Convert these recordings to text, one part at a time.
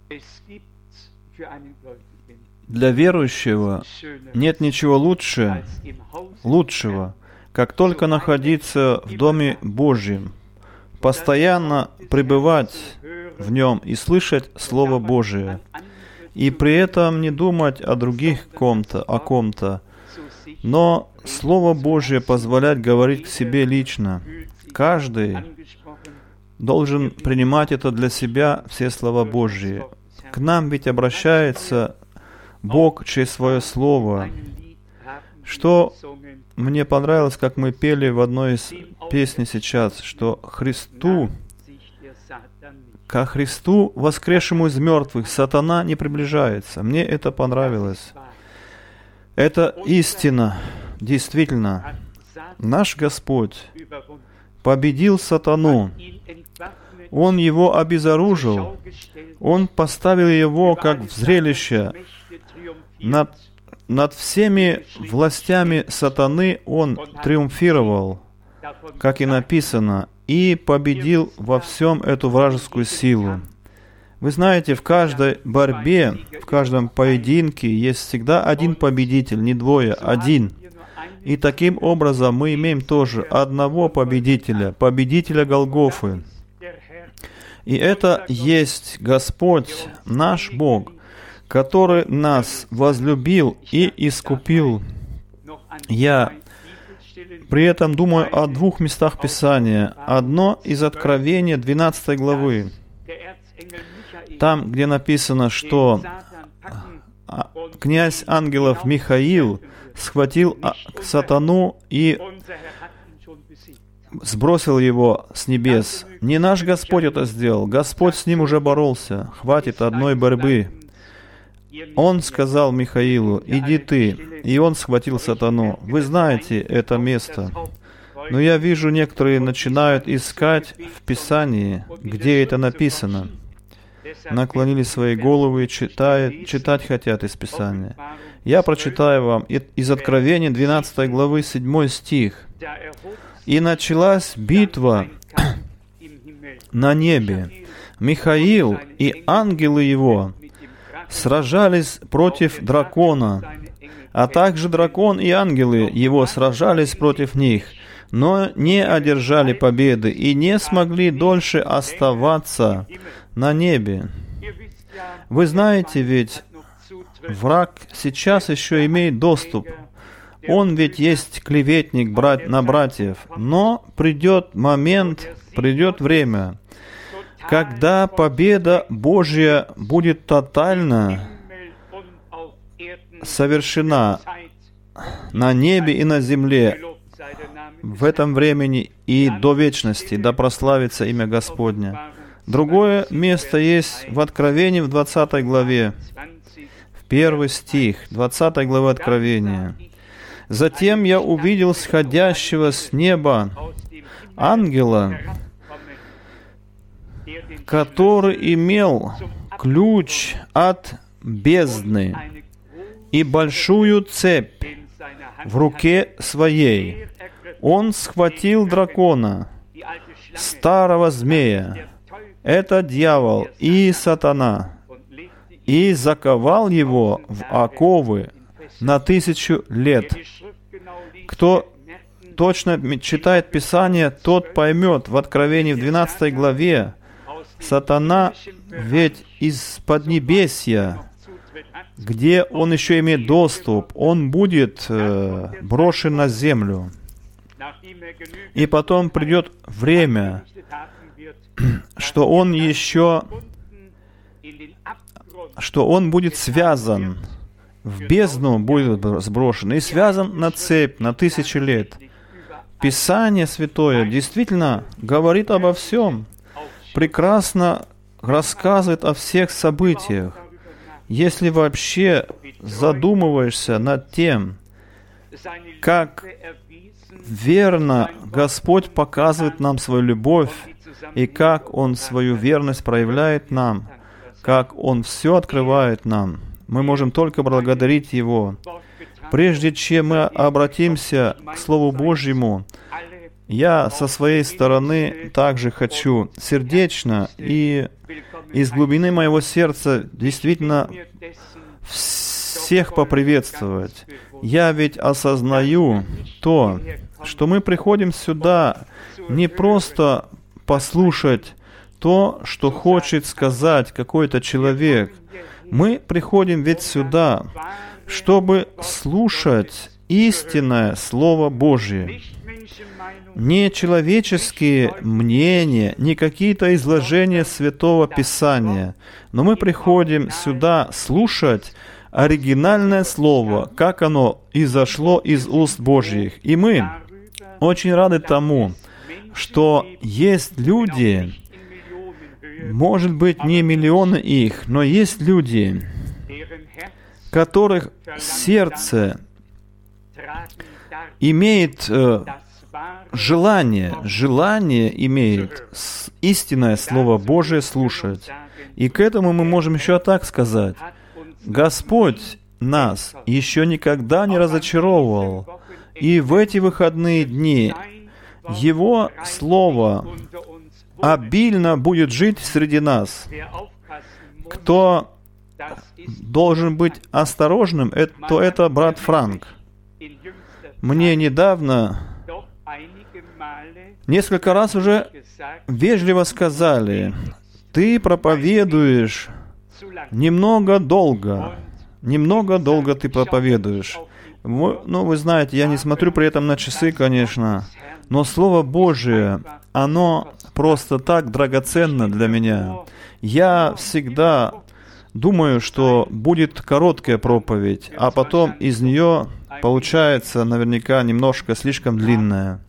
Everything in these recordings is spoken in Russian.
Для верующего нет ничего лучшего, как только находиться в Доме Божьем, постоянно пребывать в нем и слышать Слово Божие, и при этом не думать о других о ком-то, но Слово Божие позволять говорить к себе лично. Каждый должен принимать это для себя, все слова Божьи. К нам ведь обращается Бог через Свое Слово. Что мне понравилось, как мы пели в одной из песней сейчас, что ко Христу, воскресшему из мертвых, сатана не приближается. Мне это понравилось. Это истина. Действительно, наш Господь победил сатану. Он его обезоружил. Он поставил его как в зрелище. Над всеми властями сатаны он триумфировал, как и написано, и победил во всем эту вражескую силу. Вы знаете, в каждой борьбе, в каждом поединке есть всегда один победитель, не двое, один. И таким образом мы имеем тоже одного победителя, победителя Голгофы. И это есть Господь, наш Бог, который нас возлюбил и искупил. Я при этом думаю о двух местах Писания. Одно из Откровения 12 главы. Там, где написано, что князь ангелов Михаил схватил сатану и сбросил его с небес. Не наш Господь это сделал. Господь с ним уже боролся. Хватит одной борьбы. Он сказал Михаилу: «Иди ты». И он схватил сатану. Вы знаете это место. Но я вижу, некоторые начинают искать в Писании, где это написано. Наклонили свои головы и читать хотят из Писания. Я прочитаю вам из Откровения 12 главы 7 стих. «И началась битва на небе. Михаил и ангелы его сражались против дракона, а также дракон и ангелы его сражались против них, но не одержали победы и не смогли дольше оставаться на небе». Вы знаете ведь, враг сейчас еще имеет доступ. Он ведь есть клеветник на братьев. Но придет момент, придет время, когда победа Божья будет тотально совершена на небе и на земле в этом времени и до вечности, да прославится имя Господне. Другое место есть в Откровении в 20 главе, в 1 стих, 20 главы Откровения. «Затем я увидел сходящего с неба ангела, который имел ключ от бездны и большую цепь в руке своей. Он схватил дракона, старого змея, это дьявол и сатана, и заковал его в оковы на 1000 лет». Кто точно читает Писание, тот поймет в Откровении в 12 главе, сатана ведь из Поднебесья, где он еще имеет доступ, он будет брошен на землю. И потом придет время, что он будет связан, в бездну будет сброшен и связан на цепь на 1000 лет. Писание Святое действительно говорит обо всем, прекрасно рассказывает о всех событиях. Если вообще задумываешься над тем, как верно Господь показывает нам свою любовь, и как Он свою верность проявляет нам, как Он все открывает нам, мы можем только благодарить Его. Прежде чем мы обратимся к Слову Божьему, Я со своей стороны также хочу сердечно и из глубины моего сердца действительно всех поприветствовать. Я ведь осознаю то, что мы приходим сюда не просто послушать то, что хочет сказать какой-то человек. Мы приходим ведь сюда, чтобы слушать истинное Слово Божье. Не человеческие мнения, не какие-то изложения Святого Писания, но мы приходим сюда слушать оригинальное Слово, как оно изошло из уст Божьих. И мы очень рады тому, что есть люди, может быть, не миллионы их, но есть люди, которых сердце имеет желание имеет истинное Слово Божие слушать. И к этому мы можем еще так сказать. Господь нас еще никогда не разочаровывал. И в эти выходные дни Его Слово обильно будет жить среди нас. Кто должен быть осторожным, то это брат Франк. Мне недавно несколько раз уже вежливо сказали: ты проповедуешь немного долго ты проповедуешь. Вы знаете, я не смотрю при этом на часы, конечно, но Слово Божие, оно просто так драгоценно для меня. Я всегда думаю, что будет короткая проповедь, а потом из нее получается наверняка немножко слишком длинная.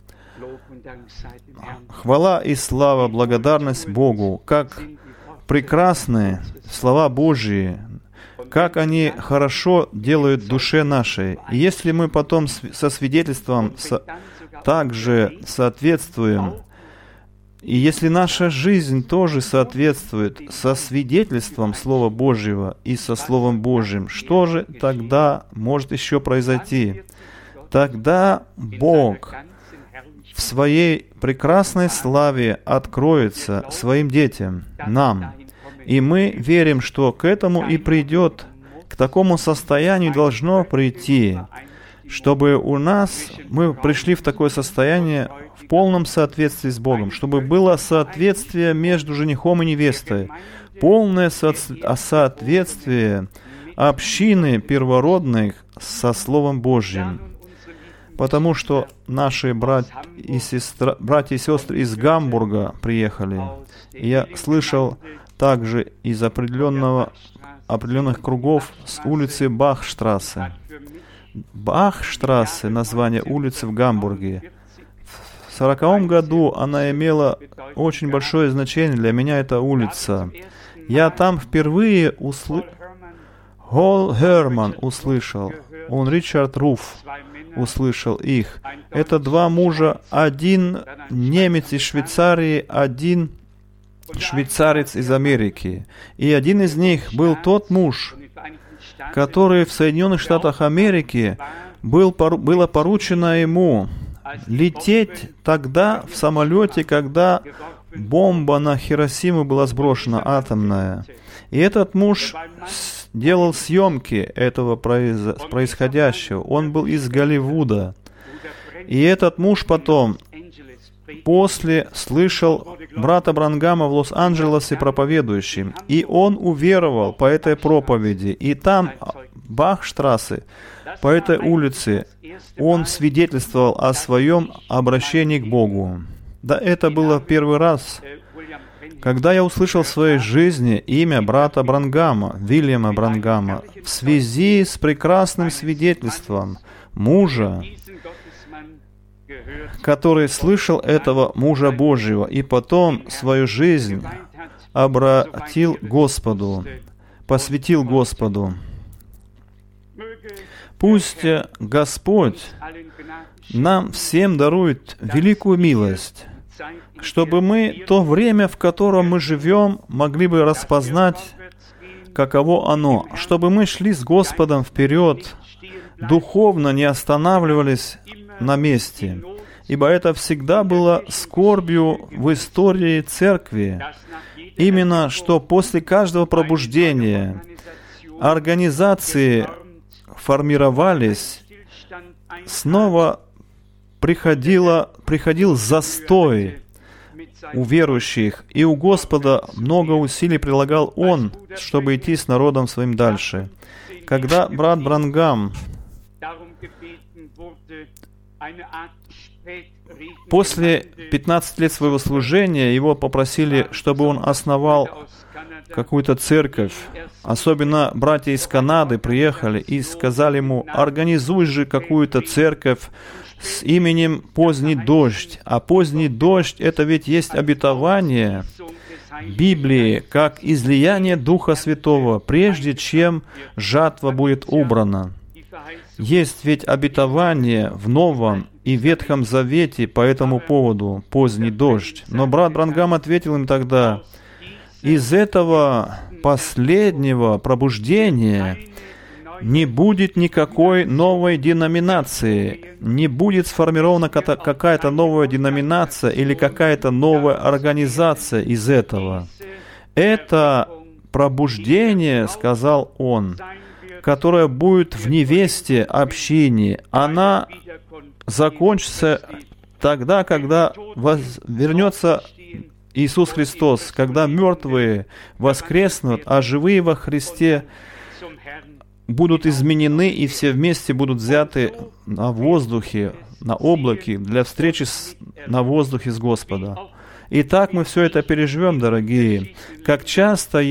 Хвала и слава, благодарность Богу, как прекрасны слова Божьи, как они хорошо делают душе нашей. И если мы потом со свидетельством также соответствуем, и если наша жизнь тоже соответствует со свидетельством Слова Божьего и со Словом Божьим, что же тогда может еще произойти? Тогда Бог в Своей прекрасной славе откроется Своим детям, нам. И мы верим, что к этому и придет, к такому состоянию должно прийти, чтобы мы пришли в такое состояние в полном соответствии с Богом, чтобы было соответствие между женихом и невестой, полное соответствие общины первородных со Словом Божьим. Потому что наши братья и сестры из Гамбурга приехали. И я слышал также из определенных кругов с улицы Бахштрассе. Бахштрассе — название улицы в Гамбурге. В 1940 году она имела очень большое значение для меня, эта улица. Я там впервые Холл Херман услышал, он Ричард Руф услышал их. Это два мужа, один немец из Швейцарии, один швейцарец из Америки. И один из них был тот муж, который в Соединенных Штатах Америки было поручено ему лететь тогда в самолете, когда бомба на Хиросиму была сброшена, атомная. И этот муж делал съемки этого происходящего. Он был из Голливуда. И этот муж потом, после, слышал брата Бранхама в Лос-Анджелесе проповедующим. И он уверовал по этой проповеди. И там, в Бахштрассе, по этой улице, он свидетельствовал о своем обращении к Богу. Да, это было первый раз, когда я услышал в своей жизни имя брата Бранхама, Вильяма Бранхама, в связи с прекрасным свидетельством мужа, который слышал этого мужа Божьего и потом свою жизнь обратил Господу, посвятил Господу. Пусть Господь нам всем дарует великую милость, чтобы мы то время, в котором мы живем, могли бы распознать, каково оно, чтобы мы шли с Господом вперед, духовно не останавливались на месте. ибо это всегда было скорбью в истории Церкви. Именно что после каждого пробуждения организации формировались, снова приходил застой у верующих, и у Господа много усилий прилагал Он, чтобы идти с народом своим дальше. Когда брат Бранхам после 15 лет своего служения его попросили, чтобы он основал какую-то церковь. Особенно братья из Канады приехали и сказали ему: организуй же какую-то церковь с именем «Поздний дождь». А поздний дождь — это ведь есть обетование Библии, как излияние Духа Святого, прежде чем жатва будет убрана. Есть ведь обетование в Новом и Ветхом Завете по этому поводу, поздний дождь. Но брат Бранхам ответил им тогда: из этого последнего пробуждения не будет никакой новой деноминации, не будет сформирована какая-то новая деноминация или какая-то новая организация из этого. Это пробуждение, сказал он, которое будет в невесте общине, она закончится тогда, когда вернется Иисус Христос, когда мертвые воскреснут, а живые во Христе будут изменены, и все вместе будут взяты на воздухе, на облаке, для встречи на воздухе с Господом. И так мы все это переживем, дорогие. Как часто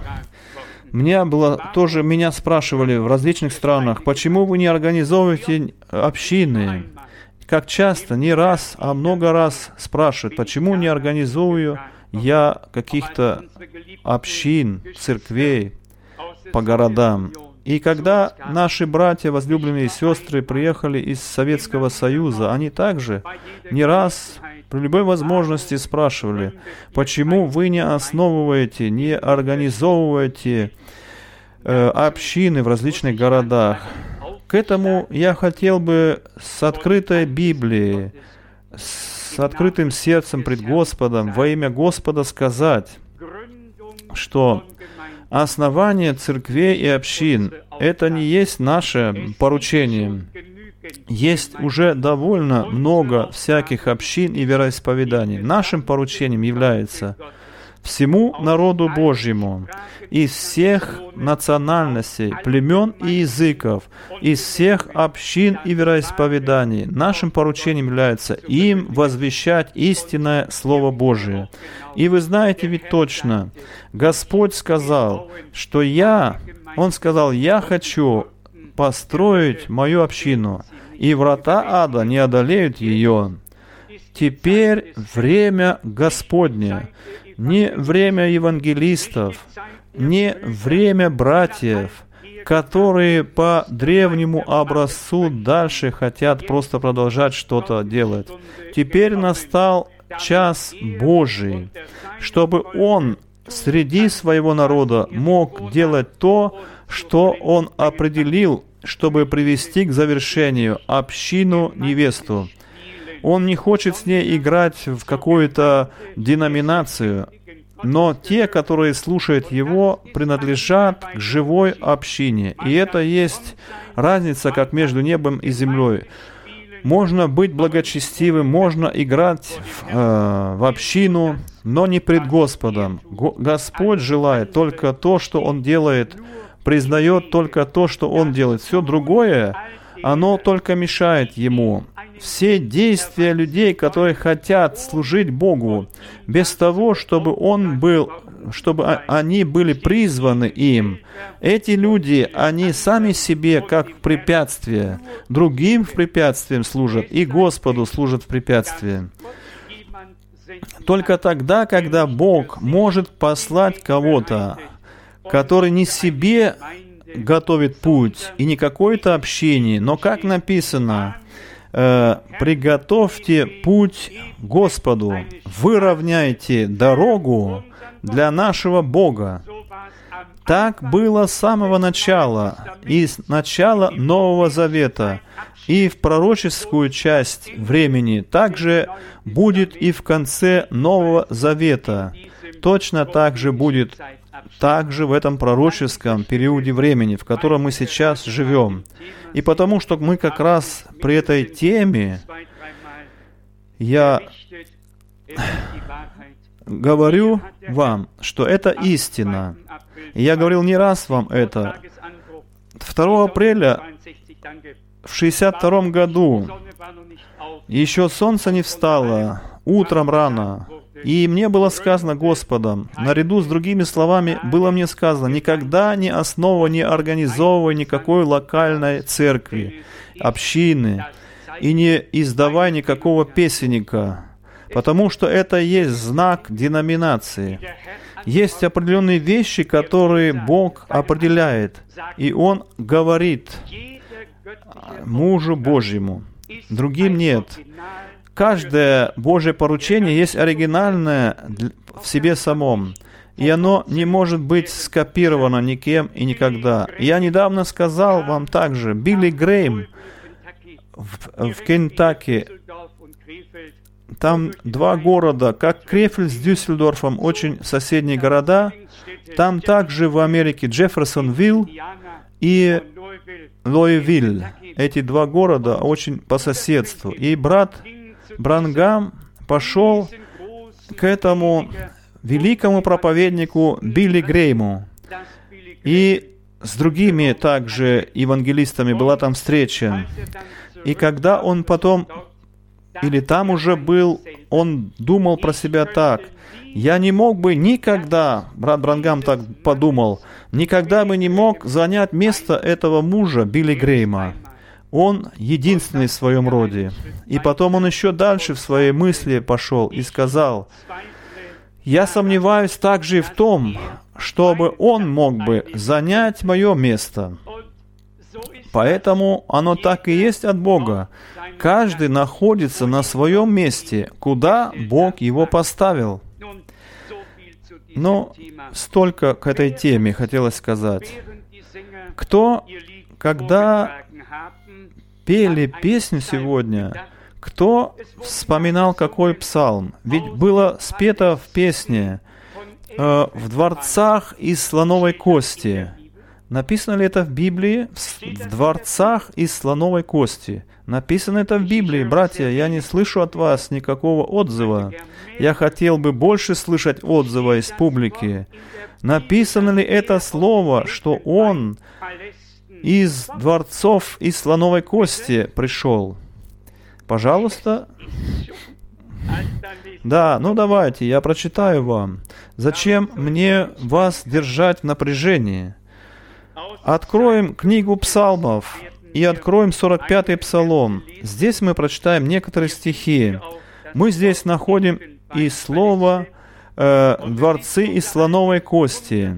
меня спрашивали в различных странах: почему вы не организовываете общины? Как часто, не раз, а много раз спрашивают, почему не организую я каких-то общин, церквей по городам. И когда наши братья, возлюбленные сестры, приехали из Советского Союза, они также не раз при любой возможности спрашивали: почему вы не основываете, не организовываете общины в различных городах? К этому я хотел бы с открытой Библией, с открытым сердцем пред Господом, во имя Господа сказать, что основание церквей и общин — это не есть наше поручение. Есть уже довольно много всяких общин и вероисповеданий. Нашим поручением является всему народу Божьему, из всех национальностей, племен и языков, из всех общин и вероисповеданий. Нашим поручением является им возвещать истинное Слово Божие. И вы знаете ведь точно, Господь сказал, что Он сказал: «Я хочу построить мою общину, и врата ада не одолеют ее». Теперь время Господне, не время евангелистов, не время братьев, которые по древнему образцу дальше хотят просто продолжать что-то делать. Теперь настал час Божий, чтобы Он среди своего народа мог делать то, что Он определил, чтобы привести к завершению общину невесту. Он не хочет с ней играть в какую-то деноминацию, но те, которые слушают Его, принадлежат к живой общине. И это есть разница, как между небом и землей. Можно быть благочестивым, можно играть в общину, но не пред Господом. Господь желает только то, что Он делает, признает только то, что Он делает. Все другое, оно только мешает Ему. Все действия людей, которые хотят служить Богу, без того, чтобы они были призваны им, эти люди, они сами себе как препятствие, другим в препятствием служат, и Господу служат в препятствии. Только тогда, когда Бог может послать кого-то, который не себе готовит путь, и не какое-то общение, но, как написано, «Приготовьте путь Господу, выровняйте дорогу для нашего Бога». Так было с самого начала, и с начала Нового Завета, и в пророческую часть времени, также будет и в конце Нового Завета. Точно так же будет также в этом пророческом периоде времени, в котором мы сейчас живем. И потому что мы как раз при этой теме, я говорю вам, что это истина. И я говорил не раз вам это. 2 апреля в 1962 году еще солнце не встало, утром рано, и мне было сказано Господом, наряду с другими словами, было мне сказано, никогда не основывай, не организовывай никакой локальной церкви, общины, и не издавай никакого песенника, потому что это есть знак деноминации. Есть определенные вещи, которые Бог определяет, и Он говорит мужу Божьему, другим нет. Каждое Божье поручение есть оригинальное в себе самом, и оно не может быть скопировано никем и никогда. Я недавно сказал вам также, Билли Грэйм в Кентукки, там 2 города, как Крефельд с Дюссельдорфом, очень соседние города, там также в Америке Джефферсонвилл и Луивилл. Эти 2 города очень по соседству. И брат Бранхам пошел к этому великому проповеднику Билли Грэйму. И с другими также евангелистами была там встреча. И когда он потом, или там уже был, он думал про себя так: я не мог бы никогда, брат Бранхам так подумал, никогда бы не мог занять место этого мужа Билли Грэйма. Он единственный в своем роде. И потом он еще дальше в своей мысли пошел и сказал, я сомневаюсь также и в том, чтобы он мог бы занять мое место. Поэтому оно так и есть от Бога. Каждый находится на своем месте, куда Бог его поставил. Но столько к этой теме хотелось сказать. Кто, когда пели песню сегодня, кто вспоминал какой псалм? Ведь было спето в песне «В дворцах из слоновой кости». Написано ли это в Библии? В дворцах из слоновой кости. Написано это в Библии. Братья, я не слышу от вас никакого отзыва. Я хотел бы больше слышать отзыва из публики. Написано ли это слово, что Он из дворцов из слоновой кости пришел? Пожалуйста. Да, ну давайте, я прочитаю вам. Зачем мне вас держать в напряжении? Откроем книгу псалмов и откроем 45-й псалом. Здесь мы прочитаем некоторые стихи. Мы здесь находим и слово «дворцы из слоновой кости».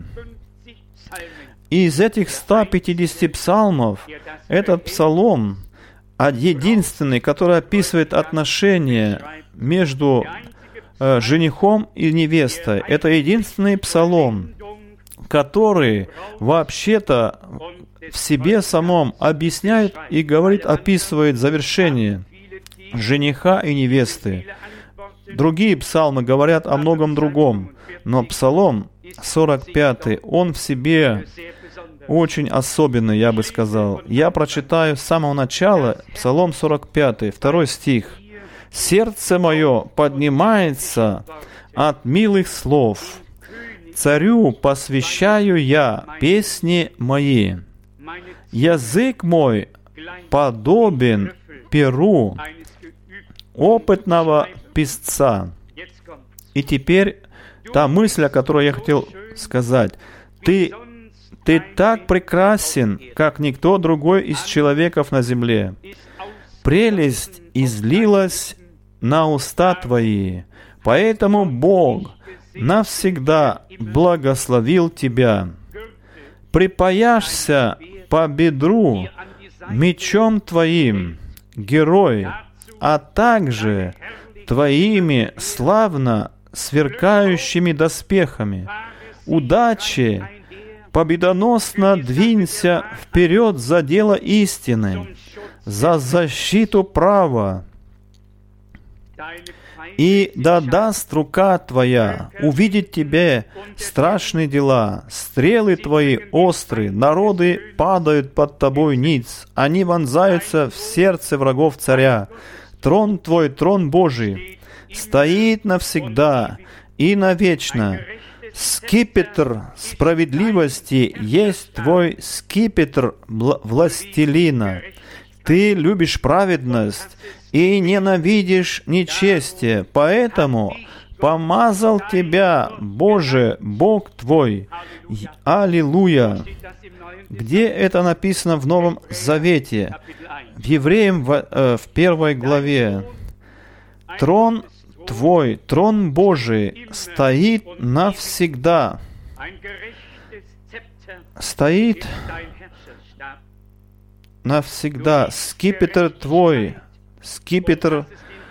И из этих 150 псалмов этот псалом единственный, который описывает отношения между женихом и невестой. Это единственный псалом, который вообще-то в себе самом объясняет и говорит, описывает завершение жениха и невесты. Другие псалмы говорят о многом другом, но псалом 45, он в себе очень особенный, я бы сказал. Я прочитаю с самого начала псалом 45, 2 стих. «Сердце мое поднимается от милых слов. Царю посвящаю я песни мои. Язык мой подобен перу опытного писца». И теперь та мысль, о которой я хотел сказать. Ты так прекрасен, как никто другой из человеков на земле. Прелесть излилась на уста твои, поэтому Бог навсегда благословил тебя. Припаяшься по бедру мечом твоим, герой, а также твоими славно сверкающими доспехами. Удачи, победоносно двинься вперед за дело истины. за защиту права. И да даст рука Твоя увидеть Тебе страшные дела, стрелы Твои острые, народы падают под Тобой ниц, они вонзаются в сердце врагов царя. Трон Твой, трон Божий, стоит навсегда и навечно. Скипетр справедливости есть Твой скипетр властелина. Ты любишь праведность и ненавидишь нечестие, поэтому помазал Тебя, Боже, Бог Твой. Аллилуйя! Где это написано в Новом Завете? В Евреям в 1 главе. Трон Твой, трон Божий, стоит навсегда. Стоит навсегда. Скипетр Твой, скипетр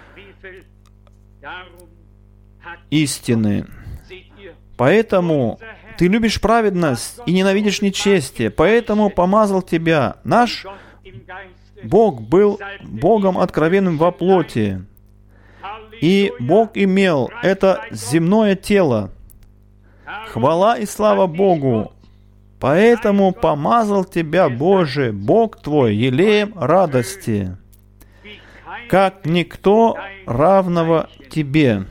истины. Поэтому Ты любишь праведность и ненавидишь нечестие. Поэтому помазал Тебя. Наш Бог был Богом откровенным во плоти. И Бог имел это земное тело. Хвала и слава Богу! Поэтому помазал Тебя, Боже, Бог Твой, елеем радости, как никто равного Тебе.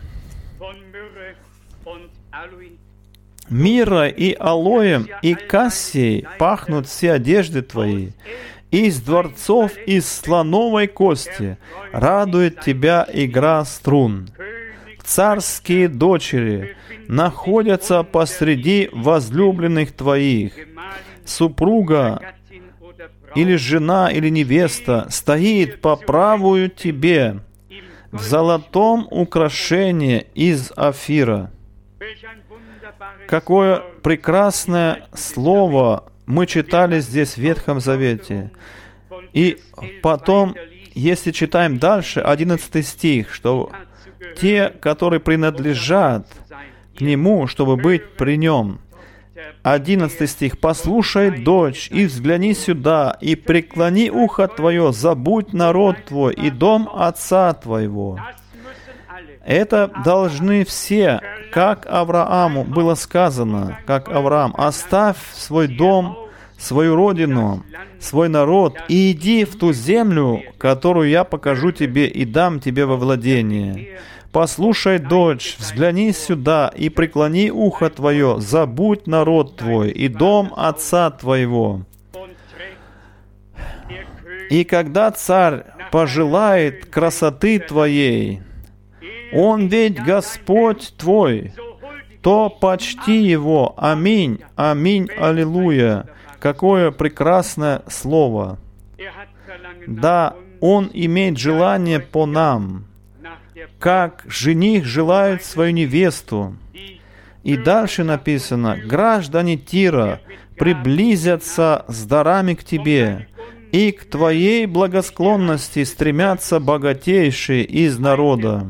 Мирра и алоем и кассией пахнут все одежды Твои. Из дворцов из слоновой кости радует Тебя игра струн. Царские дочери находятся посреди возлюбленных Твоих. Супруга или жена или невеста стоит по правую Тебе в золотом украшении из Офира. Какое прекрасное слово мы читали здесь в Ветхом Завете. И потом, если читаем дальше, 11 стих, что те, которые принадлежат к Нему, чтобы быть при Нем. 11 стих. «Послушай, дочь, и взгляни сюда, и преклони ухо твое, забудь народ твой и дом отца твоего». Это должны все, как Аврааму было сказано, как Авраам: «Оставь свой дом, свою родину, свой народ, и иди в ту землю, которую я покажу тебе и дам тебе во владение. Послушай, дочь, взгляни сюда и преклони ухо твое, забудь народ твой и дом отца твоего. И когда царь пожелает красоты твоей, Он ведь Господь твой, то почти Его. Аминь, аминь, аллилуйя». Какое прекрасное слово! Да, Он имеет желание по нам, как жених желает свою невесту. И дальше написано: «Граждане Тира приблизятся с дарами к тебе, и к твоей благосклонности стремятся богатейшие из народа».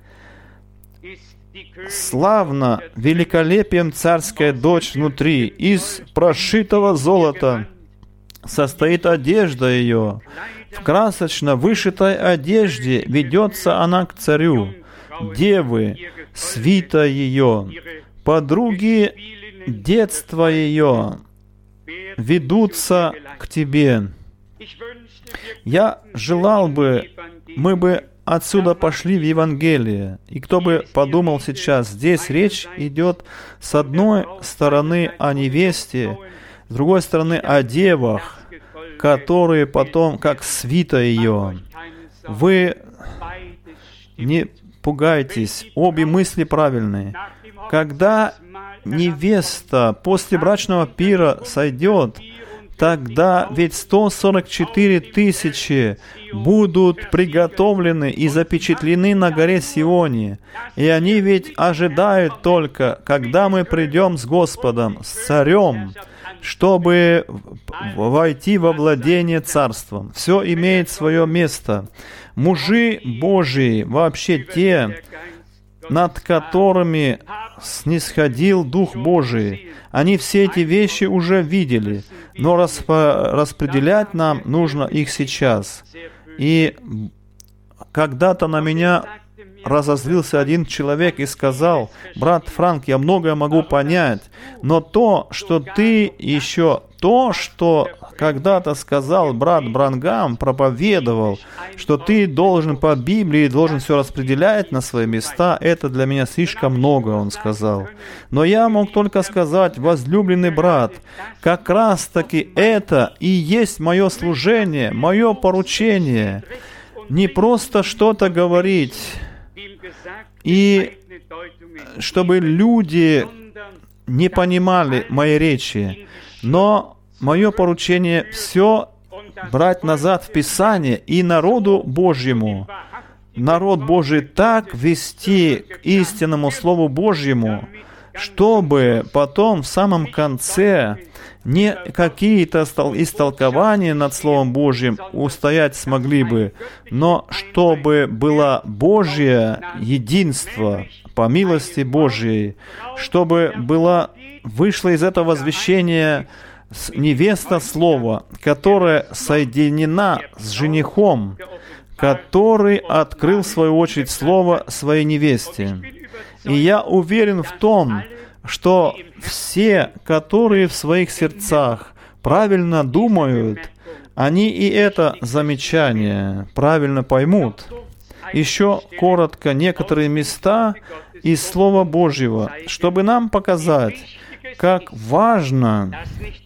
Славно, великолепием царская дочь внутри, из прошитого золота состоит одежда ее. В красочно вышитой одежде ведется она к царю. Девы, свита ее, подруги детства ее ведутся к тебе. Я желал бы, мы бы отсюда пошли в Евангелие. И кто бы подумал сейчас, здесь речь идет с одной стороны о невесте, с другой стороны о девах, которые потом, как свита ее. Вы не пугайтесь, обе мысли правильные. Когда невеста после брачного пира сойдет, тогда ведь 144 тысячи будут приготовлены и запечатлены на горе Сионе. И они ведь ожидают только, когда мы придем с Господом, с Царем, чтобы войти во владение Царством. Все имеет свое место. Мужи Божии, вообще те, над которыми снисходил Дух Божий. Они все эти вещи уже видели, но распределять нам нужно их сейчас. И когда-то на меня разозлился один человек и сказал: «Брат Франк, я многое могу понять, но то, что когда-то сказал брат Бранхам, проповедовал, что ты должен по Библии, должен все распределять на свои места, это для меня слишком много», он сказал. Но я мог только сказать: возлюбленный брат, как раз-таки это и есть мое служение, мое поручение. Не просто что-то говорить, и чтобы люди не понимали моей речи, но мое поручение все брать назад в Писание и народу Божьему. Народ Божий так вести к истинному Слову Божьему, чтобы потом в самом конце не какие-то истолкования над Словом Божьим устоять смогли бы, но чтобы было Божье единство по милости Божьей, чтобы вышло из этого возвещения невеста Слова, которая соединена с женихом, который открыл, в свою очередь, Слово своей невесте. И я уверен в том, что все, которые в своих сердцах правильно думают, они и это замечание правильно поймут. Еще коротко некоторые места из Слова Божьего, чтобы нам показать, как важно,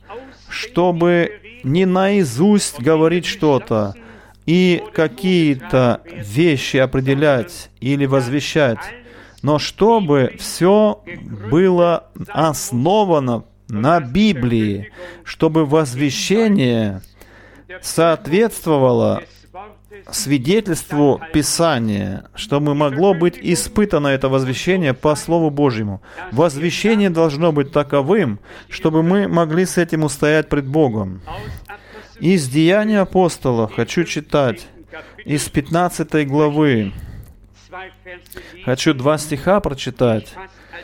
чтобы не наизусть говорить что-то и какие-то вещи определять или возвещать, но чтобы все было основано на Библии, чтобы возвещение соответствовало свидетельству Писания, чтобы могло быть испытано это возвещение по Слову Божьему. Возвещение должно быть таковым, чтобы мы могли с этим устоять пред Богом. Из Деяний апостолов хочу читать, из 15 главы. Хочу 2 стиха прочитать,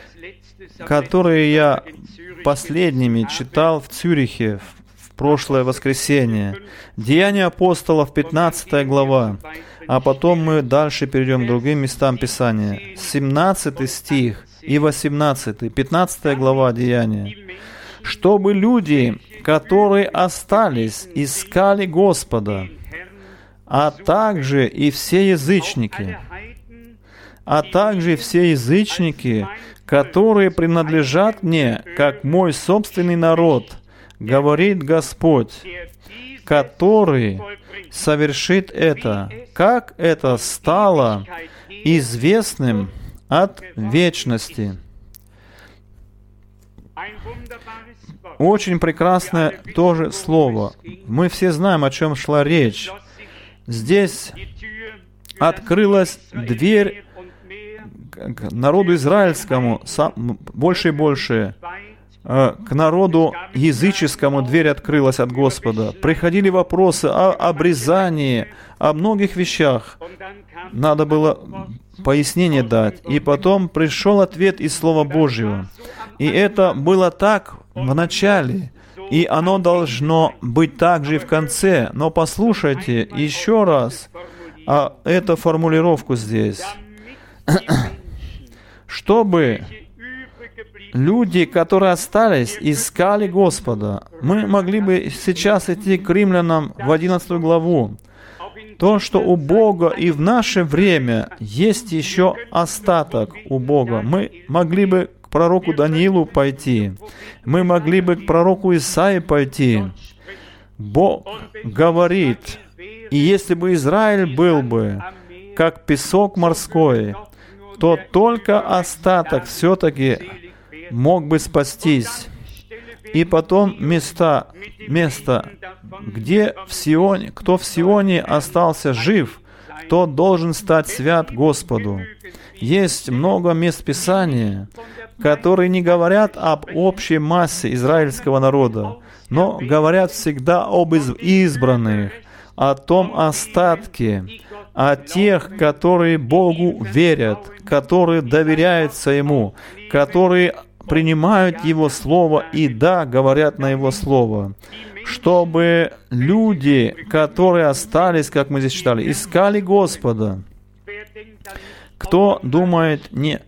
которые я последними читал в Цюрихе в прошлое воскресенье. Деяния апостолов, 15 глава. А потом мы дальше перейдем к другим местам Писания. 17 стих и 18, 15 глава Деяния. «Чтобы люди, которые остались, искали Господа, а также и все язычники, которые принадлежат мне, как мой собственный народ, говорит Господь, который совершит это, как это стало известным от вечности». Очень прекрасное тоже слово. Мы все знаем, о чем шла речь. Здесь открылась дверь к народу израильскому, больше и больше. К народу языческому дверь открылась от Господа. Приходили вопросы о обрезании, о многих вещах. Надо было пояснение дать. И потом пришел ответ из Слова Божьего. И это было так в начале, и оно должно быть также и в конце. Но послушайте еще раз эту формулировку здесь. Чтобы люди, которые остались, искали Господа. Мы могли бы сейчас идти к Римлянам в 11 главу. То, что у Бога и в наше время есть еще остаток у Бога. Мы могли бы к пророку Даниилу пойти. Мы могли бы к пророку Исаии пойти. Бог говорит, и если бы Израиль был бы как песок морской, то только остаток все-таки мог бы спастись. И потом место, где в Сионе, кто в Сионе остался жив, тот должен стать свят Господу. Есть много мест Писания, которые не говорят об общей массе израильского народа, но говорят всегда об избранных, о том остатке, о тех, которые Богу верят, которые доверяются Ему, которые принимают Его Слово и «да» говорят на Его Слово, чтобы люди, которые остались, как мы здесь читали, искали Господа. Кто думает не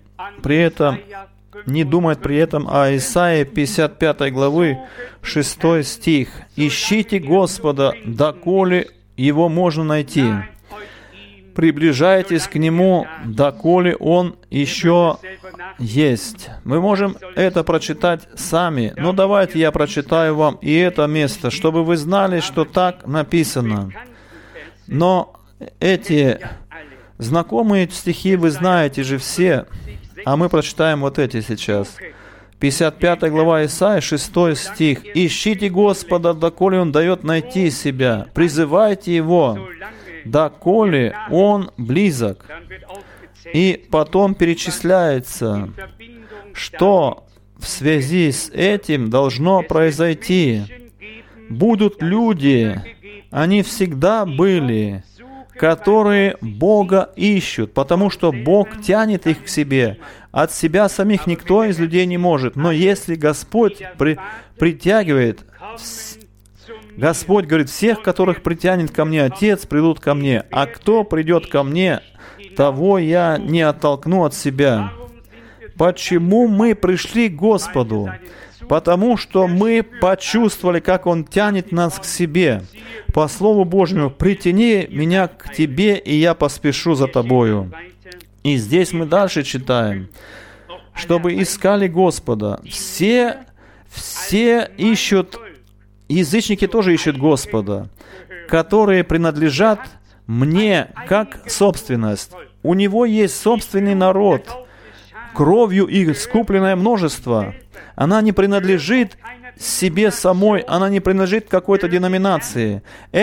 думает при этом о Исаии 55 главы 6 стих. «Ищите Господа, доколе Его можно найти. Приближайтесь к Нему, доколе Он еще есть». Мы можем это прочитать сами, но давайте я прочитаю вам и это место, чтобы вы знали, что так написано. Но эти знакомые стихи вы знаете же все, а мы прочитаем вот эти сейчас. 55 глава Исаии, 6 стих. «Ищите Господа, доколе Он дает найти себя. Призывайте Его, доколе Он близок». И потом перечисляется, что в связи с этим должно произойти. Будут люди, они всегда были, которые Бога ищут, потому что Бог тянет их к себе. От себя самих никто из людей не может. Но если Господь притягивает, Господь говорит, всех, которых притянет ко мне Отец, придут ко мне. А кто придет ко мне, того я не оттолкну от себя. Почему мы пришли к Господу? Потому что мы почувствовали, как Он тянет нас к себе. По Слову Божьему, «Притяни меня к Тебе, и я поспешу за Тобою». И здесь мы дальше читаем, чтобы искали Господа. Все ищут, язычники тоже ищут Господа, которые принадлежат мне как собственность. У Него есть собственный народ, кровью их скупленное множество. Она не принадлежит себе самой, она не принадлежит какой-то деноминации.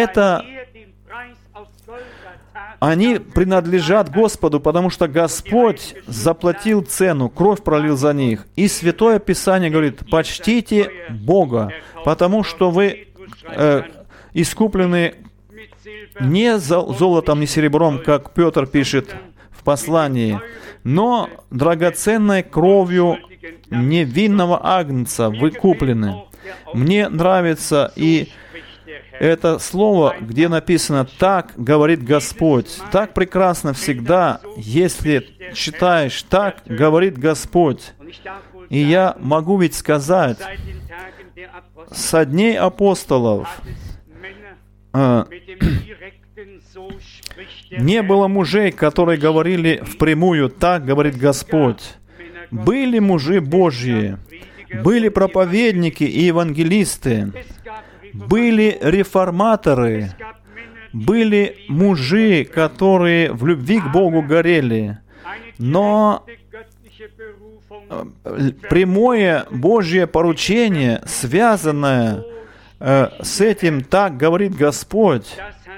Они принадлежат Господу, потому что Господь заплатил цену, кровь пролил за них. И Святое Писание говорит, почтите Бога, потому что вы искуплены не золотом, не серебром, как Петр пишет в послании, но драгоценной кровью невинного агнца вы куплены. Мне нравится и это слово, где написано «так говорит Господь». Так прекрасно всегда, если читаешь «так говорит Господь». И я могу ведь сказать, со дней апостолов не было мужей, которые говорили впрямую «так говорит Господь». Были мужи Божьи, были проповедники и евангелисты, были реформаторы, были мужи, которые в любви к Богу горели. Но прямое Божье поручение, связанное с этим «так говорит Господь»,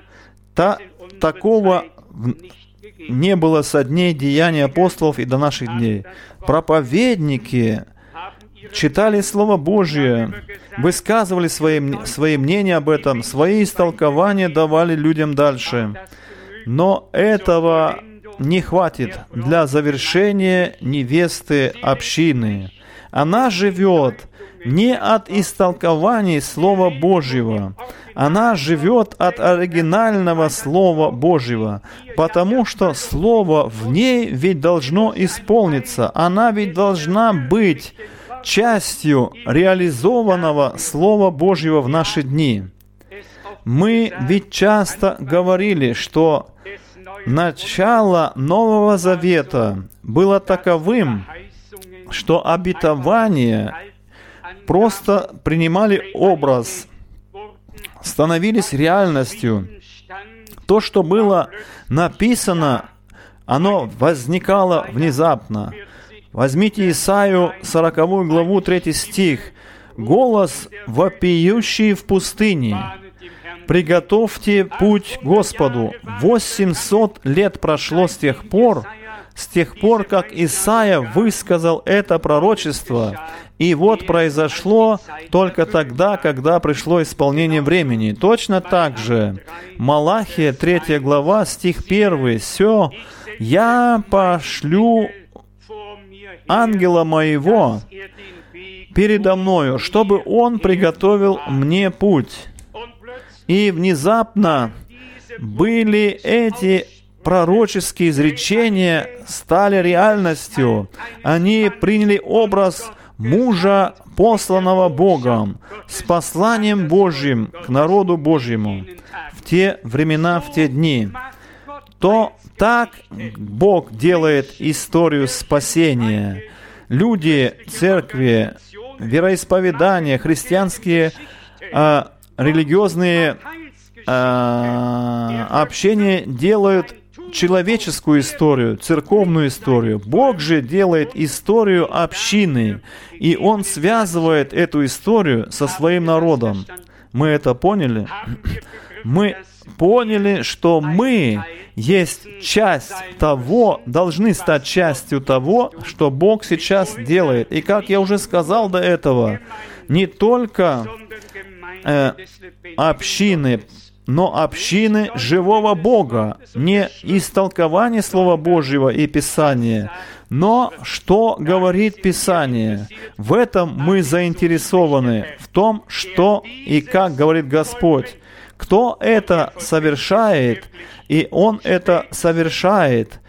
такого не было со дней деяний апостолов и до наших дней. Проповедники читали Слово Божье, высказывали свои мнения об этом, свои истолкования давали людям дальше. Но этого не хватит для завершения невесты общины. Она живет не от истолкований Слова Божьего, она живет от оригинального Слова Божьего, потому что Слово в ней ведь должно исполниться, она ведь должна быть частью реализованного Слова Божьего в наши дни. Мы ведь часто говорили, что начало Нового Завета было таковым, что обетования просто принимали образ, становились реальностью. То, что было написано, оно возникало внезапно. Возьмите Исаию 40 главу, 3 стих. «Голос, вопиющий в пустыне, приготовьте путь Господу». 800 лет прошло с тех пор, с тех пор, как Исаия высказал это пророчество. И вот произошло только тогда, когда пришло исполнение времени. Точно так же Малахия, 3 глава, стих 1. «Сё, я пошлю ангела моего передо мною, чтобы он приготовил мне путь». И внезапно были эти пророческие изречения, стали реальностью. Они приняли образ мужа, посланного Богом, с посланием Божьим к народу Божьему в те времена, в те дни. То так Бог делает историю спасения. Люди, церкви, вероисповедания, христианские религиозные общения делают человеческую историю, церковную историю. Бог же делает историю общины, и Он связывает эту историю со своим народом. Мы это поняли? Мы поняли, что мы есть часть того, должны стать частью того, что Бог сейчас делает. И как я уже сказал до этого, не только общины, но общины живого Бога, не истолкование Слова Божьего и Писания, но что говорит Писание. В этом мы заинтересованы, в том, что и как говорит Господь. Кто это совершает, и Он это совершает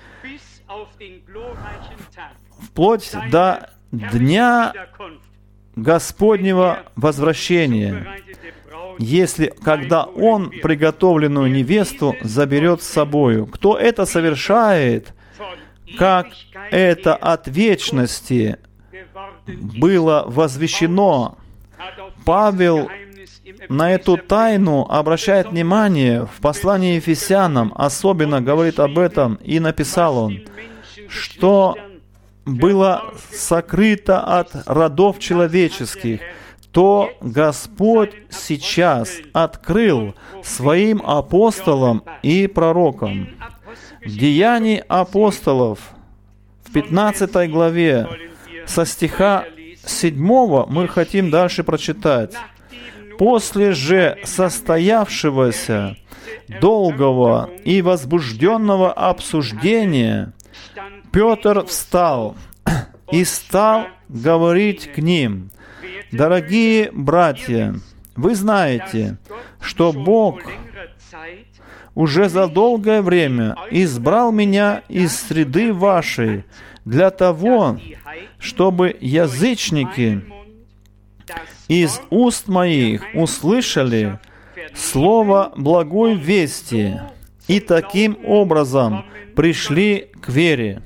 вплоть до дня Господнего возвращения, когда Он приготовленную невесту заберет с собою. Кто это совершает, как это от вечности было возвещено. Павел на эту тайну обращает внимание в послании Ефесянам, особенно говорит об этом, и написал он, что было сокрыто от родов человеческих, то Господь сейчас открыл своим апостолам и пророкам. В Деянии апостолов, в 15 главе, со стиха 7 мы хотим дальше прочитать. «После же состоявшегося долгого и возбужденного обсуждения Петр встал и стал говорить к ним: «Дорогие братья, вы знаете, что Бог уже за долгое время избрал меня из среды вашей для того, чтобы язычники из уст моих услышали слово благой вести и таким образом пришли к вере».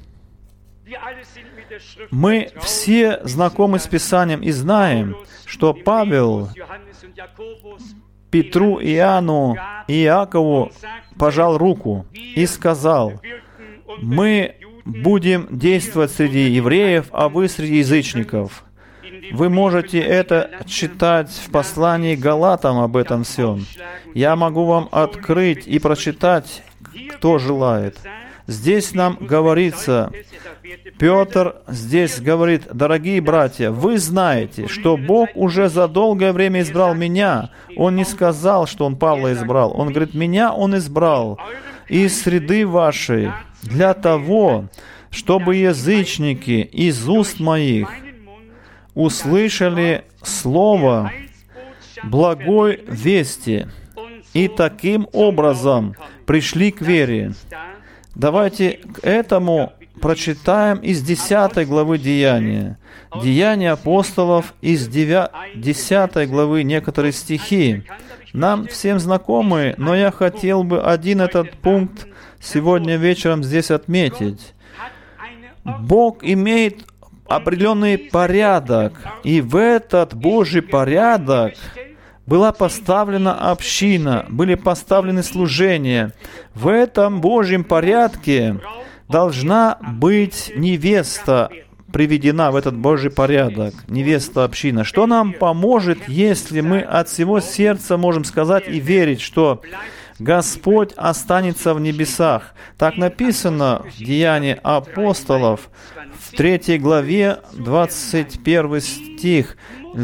Мы все знакомы с Писанием и знаем, что Павел Петру, Иоанну и Иакову пожал руку и сказал: «Мы будем действовать среди евреев, а вы среди язычников». Вы можете это читать в послании к Галатам об этом всем. Я могу вам открыть и прочитать, кто желает. Здесь нам говорится, Петр здесь говорит: «Дорогие братья, вы знаете, что Бог уже за долгое время избрал меня». Он не сказал, что Он Павла избрал. Он говорит: «Меня Он избрал из среды вашей для того, чтобы язычники из уст моих услышали слово благой вести и таким образом пришли к вере». Давайте к этому прочитаем из 10 главы Деяния. Деяния апостолов из 10 главы некоторые стихи. Нам всем знакомы, но я хотел бы один этот пункт сегодня вечером здесь отметить. Бог имеет определенный порядок, и в этот Божий порядок была поставлена община, были поставлены служения. В этом Божьем порядке должна быть невеста приведена в этот Божий порядок, невеста община. Что нам поможет, если мы от всего сердца можем сказать и верить, что Господь останется в небесах. Так написано в Деянии апостолов в 3 главе, 21 стих,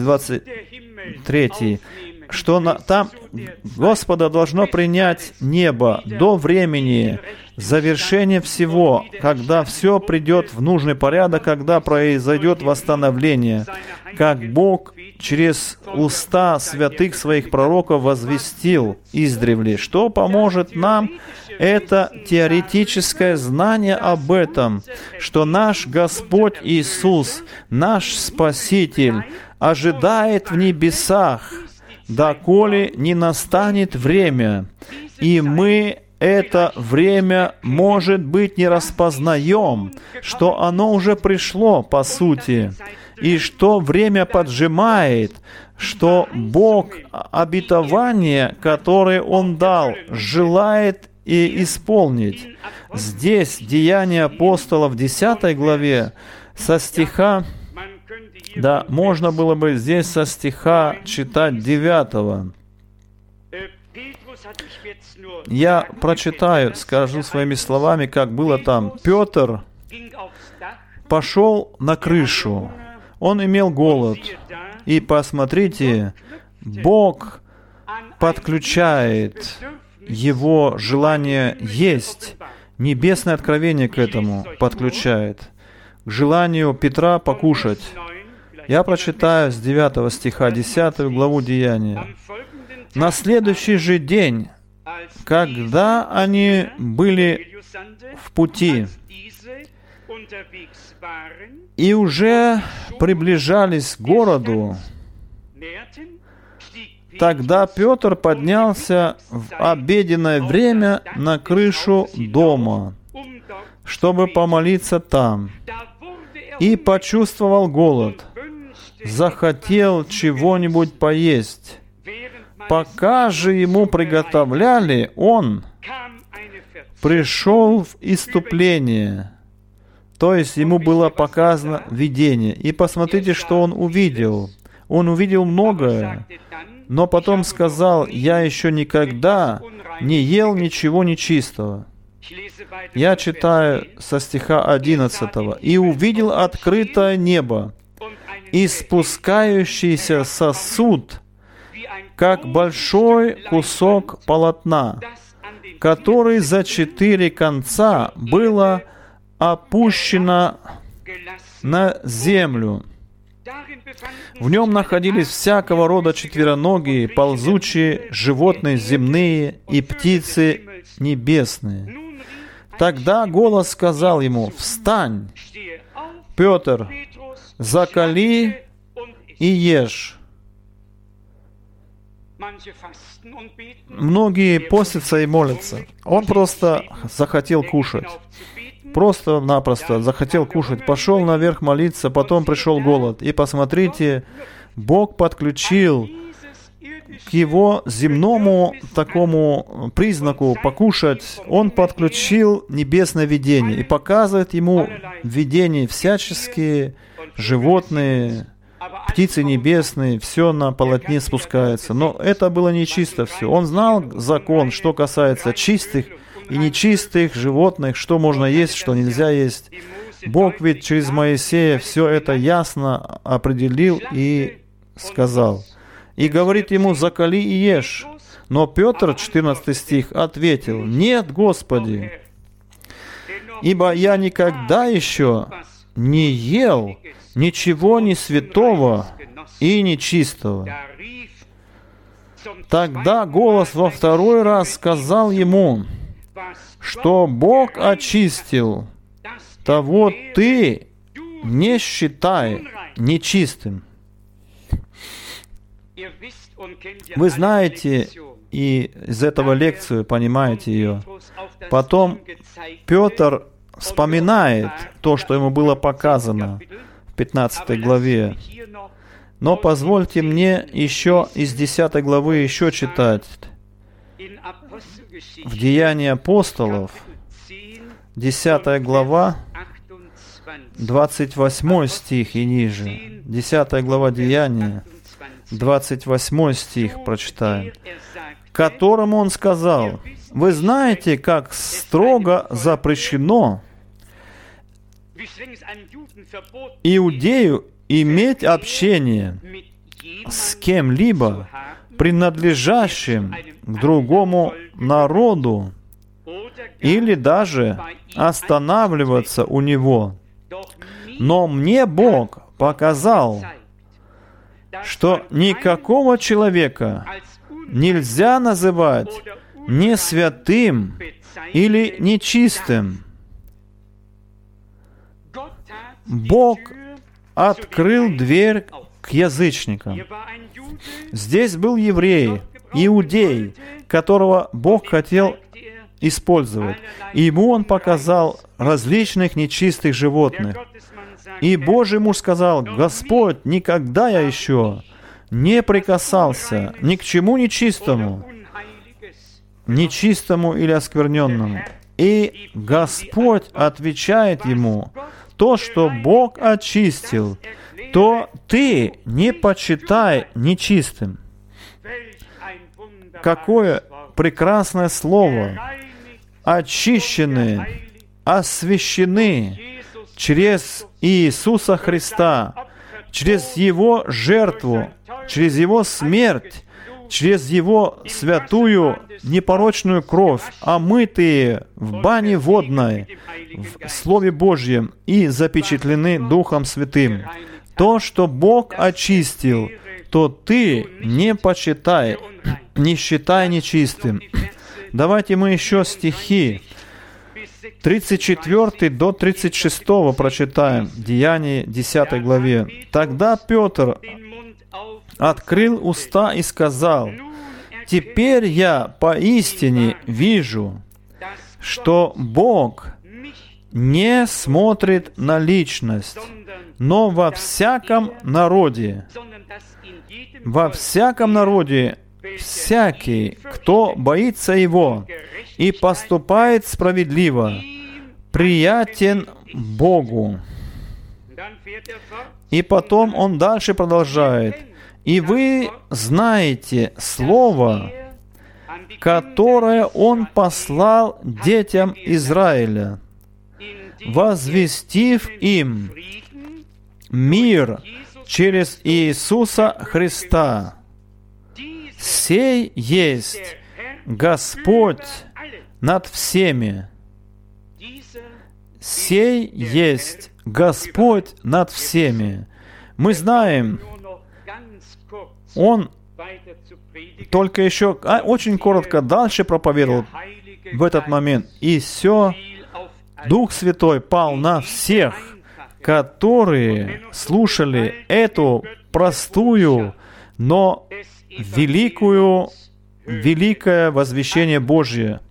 23, что там Господа должно принять небо до времени завершения всего, когда все придет в нужный порядок, когда произойдет восстановление, как Бог через уста святых своих пророков возвестил издревле. Что поможет нам? Это теоретическое знание об этом, что наш Господь Иисус, наш Спаситель, ожидает в небесах, доколе не настанет время, и мы это время, может быть, не распознаем, что оно уже пришло, по сути, и что время поджимает, что Бог обетование, которое Он дал, желает и исполнить. Здесь Деяния апостолов в 10 главе со стиха, да, можно было бы здесь со стиха читать 9. Я прочитаю, скажу своими словами, как было там. Петр пошел на крышу. Он имел голод. И посмотрите, Бог подключает его желание есть. Небесное откровение к этому подключает. К желанию Петра покушать. Я прочитаю с 9 стиха 10 главу Деяния. На следующий же день, когда они были в пути и уже приближались к городу, тогда Петр поднялся в обеденное время на крышу дома, чтобы помолиться там, и почувствовал голод, захотел чего-нибудь поесть. Пока же ему приготовляли, он пришел в исступление. То есть ему было показано видение. И посмотрите, что он увидел. Он увидел многое, но потом сказал: «Я еще никогда не ел ничего нечистого». Я читаю со стиха 11. «И увидел открытое небо, и спускающийся сосуд, как большой кусок полотна, который за 4 конца было опущено на землю. В нем находились всякого рода четвероногие, ползучие, животные земные и птицы небесные. Тогда голос сказал ему: «Встань, Петр, закали и ешь». Многие постятся и молятся. Он просто захотел кушать. Просто-напросто захотел кушать. Пошел наверх молиться, потом пришел голод. И посмотрите, Бог подключил к его земному такому признаку покушать, Он подключил небесное видение и показывает ему видения всяческие, животные, птицы небесные, все на полотне спускается. Но это было нечисто все. Он знал закон, что касается чистых и нечистых животных, что можно есть, что нельзя есть. Бог ведь через Моисея все это ясно определил и сказал. И говорит ему: «Закали и ешь». Но Петр, 14 стих, ответил: «Нет, Господи, ибо я никогда еще не ел ничего ни святого и нечистого». Тогда голос во второй раз сказал ему, что Бог очистил, того ты не считай нечистым. Вы знаете и из этого лекцию понимаете ее. Потом Петр вспоминает то, что ему было показано в 15 главе. Но позвольте мне еще из 10 главы еще читать. В Деянии апостолов, 10 глава, 28 стих и ниже. 10 глава Деяния, 28 стих прочитаем. которому он сказал: «Вы знаете, как строго запрещено иудею иметь общение с кем-либо, принадлежащим к другому народу, или даже останавливаться у него. Но мне Бог показал, что никакого человека нельзя называть не святым или нечистым. Бог открыл дверь к язычникам. Здесь был еврей, иудей, которого Бог хотел использовать. И ему он показал различных нечистых животных. И Божий муж сказал: «Господь, никогда я еще не прикасался ни к чему нечистому или оскверненному». И Господь отвечает ему: «То, что Бог очистил, то ты не почитай нечистым». Какое прекрасное слово! Очищены, освящены через Иисуса Христа, через Его жертву, через Его смерть, через Его святую непорочную кровь, омытые в бане водной, в Слове Божьем и запечатлены Духом Святым. То, что Бог очистил, то ты не почитай, не считай нечистым. Давайте мы еще стихи 34 до 36 прочитаем, Деяния 10 главе. «Тогда Петр открыл уста и сказал: теперь я поистине вижу, что Бог не смотрит на личность, но во всяком народе всякий, кто боится Его и поступает справедливо, приятен Богу». И потом он дальше продолжает: «И вы знаете слово, которое Он послал детям Израиля, возвестив им мир через Иисуса Христа. Сей есть Господь над всеми». Сей есть Господь над всеми. Мы знаем, Он только еще очень коротко дальше проповедовал в этот момент. И все, Дух Святой пал на всех, которые слушали эту простую, но великое возвещение Божье.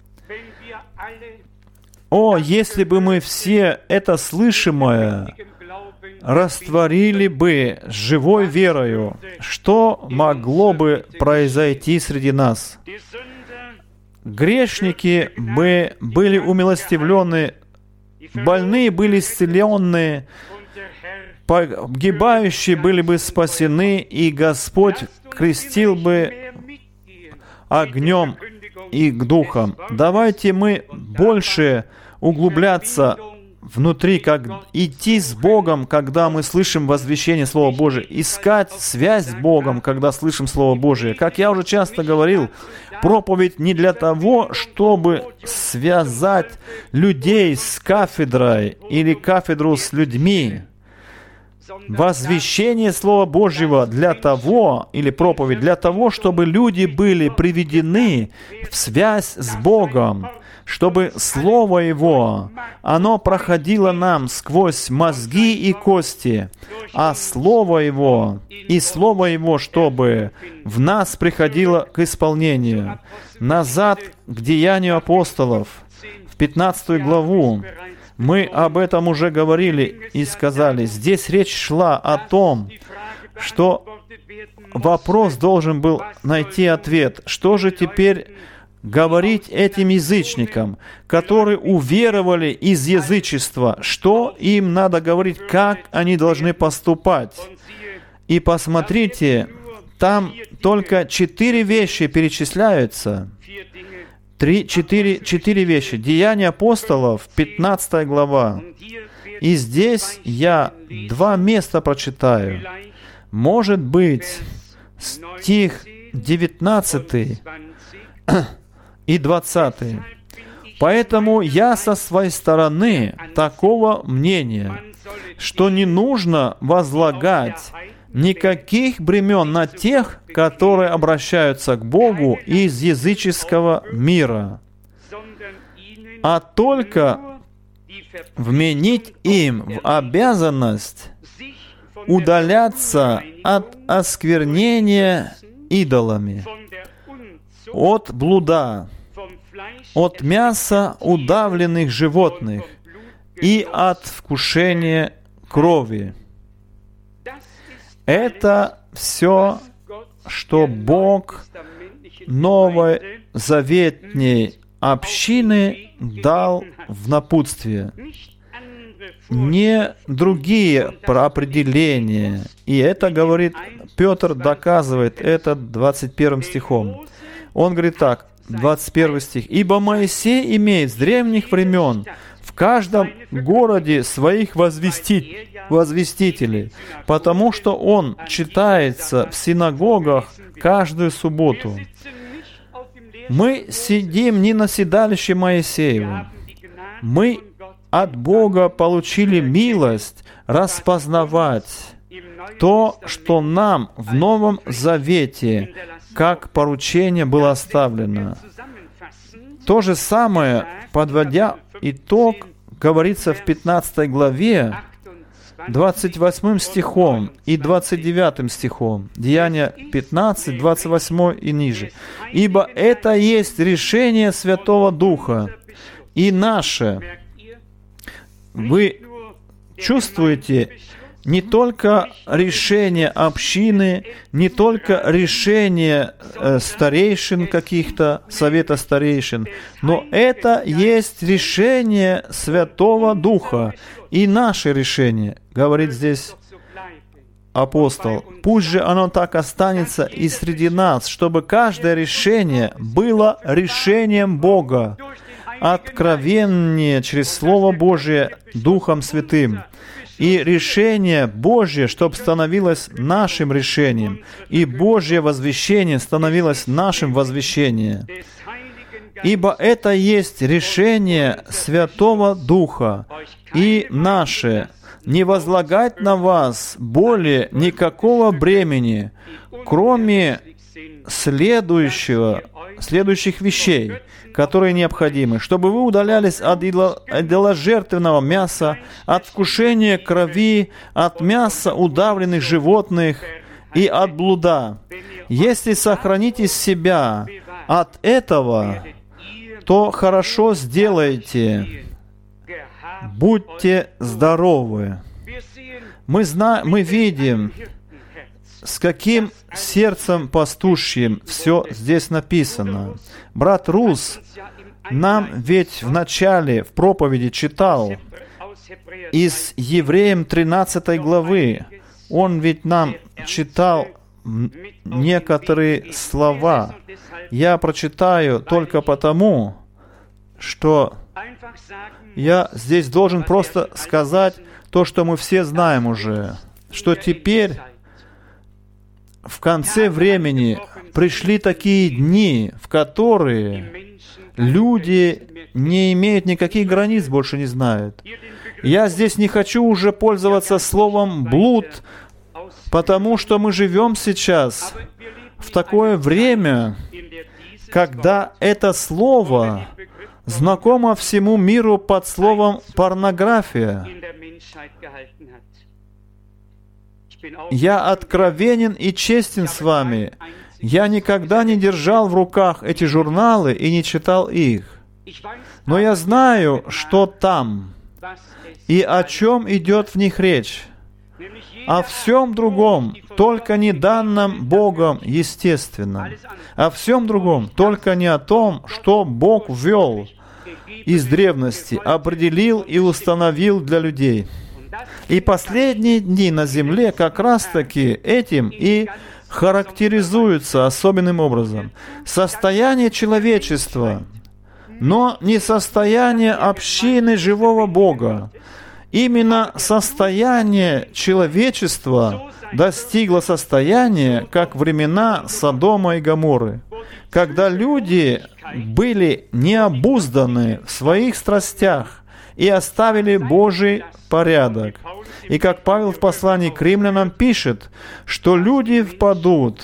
О, если бы мы все это слышимое растворили бы с живой верою, что могло бы произойти среди нас? Грешники бы были умилостивлены, больные были исцелены, погибающие были бы спасены, и Господь крестил бы огнем и духом. Давайте мы больше углубляться внутри, как идти с Богом, когда мы слышим возвещение Слова Божия, искать связь с Богом, когда слышим Слово Божие. Как я уже часто говорил, проповедь не для того, чтобы связать людей с кафедрой или кафедру с людьми. Возвещение Слова Божьего для того, или проповедь для того, чтобы люди были приведены в связь с Богом, чтобы Слово Его, оно проходило нам сквозь мозги и кости, а Слово Его, чтобы в нас приходило к исполнению. Назад к Деянию апостолов, в 15 главу, мы об этом уже говорили и сказали. Здесь речь шла о том, что вопрос должен был найти ответ. Что же теперь говорить этим язычникам, которые уверовали из язычества? Что им надо говорить, как они должны поступать? И посмотрите, там только 4 вещи перечисляются. 4 вещи. Деяния апостолов, 15 глава. И здесь я 2 места прочитаю. Может быть, стих 19 и 20. Поэтому я со своей стороны такого мнения, что не нужно возлагать никаких бремен на тех, которые обращаются к Богу из языческого мира, а только вменить им в обязанность удаляться от осквернения идолами, от блуда, от мяса удавленных животных и от вкушения крови. Это все, что Бог новой заветней общины дал в напутствие. Не другие определения. И это, говорит, Петр доказывает это 21 стихом. Он говорит так, 21 стих. «Ибо Моисей имеет с древних времен в каждом городе своих возвестителей, потому что он читается в синагогах каждую субботу». Мы сидим не на седалище Моисееву. Мы от Бога получили милость распознавать то, что нам в Новом Завете как поручение было оставлено. То же самое, подводя итог, говорится в 15 главе, 28 стихом и 29 стихом. Деяния 15, 28 и ниже. «Ибо это есть решение Святого Духа и наше». Вы чувствуете не только решение общины, не только решение старейшин каких-то, совета старейшин, но это есть решение Святого Духа и наше решение, говорит здесь апостол. Пусть же оно так останется и среди нас, чтобы каждое решение было решением Бога, откровение через Слово Божие Духом Святым. И решение Божье, чтобы становилось нашим решением, и Божье возвещение становилось нашим возвещением. Ибо это есть решение Святого Духа и наше, не возлагать на вас более никакого бремени, кроме следующих вещей, которые необходимы, чтобы вы удалялись от идоложертвенного мяса, от вкушения крови, от мяса удавленных животных и от блуда. Если сохраните себя от этого, то хорошо сделаете. Будьте здоровы. Мы видим, с каким сердцем пастушьим все здесь написано. Брат Рус нам ведь в начале, в проповеди читал из Евреям 13 главы. Он ведь нам читал некоторые слова. Я прочитаю только потому, что я здесь должен просто сказать то, что мы все знаем уже, что теперь в конце времени пришли такие дни, в которые люди не имеют никаких границ, больше не знают. Я здесь не хочу уже пользоваться словом «блуд», потому что мы живем сейчас в такое время, когда это слово знакомо всему миру под словом «порнография». Я откровенен и честен с вами. Я никогда не держал в руках эти журналы и не читал их. Но я знаю, что там и о чем идет в них речь. О всем другом, только не данном Богом естественно. О всем другом, только не о том, что Бог ввел из древности, определил и установил для людей. И последние дни на земле как раз-таки этим и характеризуется особенным образом. Состояние человечества, но не состояние общины живого Бога. Именно состояние человечества достигло состояния, как времена Содома и Гоморры, когда люди были необузданы в своих страстях и оставили Божий порядок. И как Павел в послании к римлянам пишет, что люди впадут